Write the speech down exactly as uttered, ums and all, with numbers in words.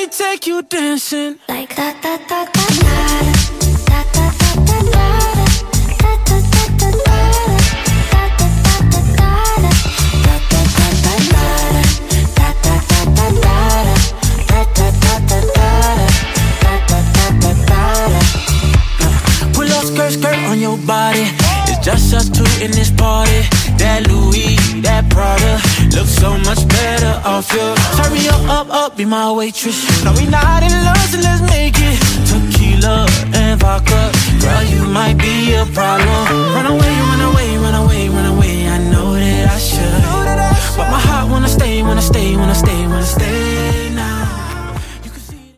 take you dancing like da da da da da da da da da da. Pull up skirt, skirt on your body. It's just us two in this party. That Louis, that Prada looks so much better off you. Turn me up, up, up, be my waitress. No, we not in love, so let's make it tequila and vodka.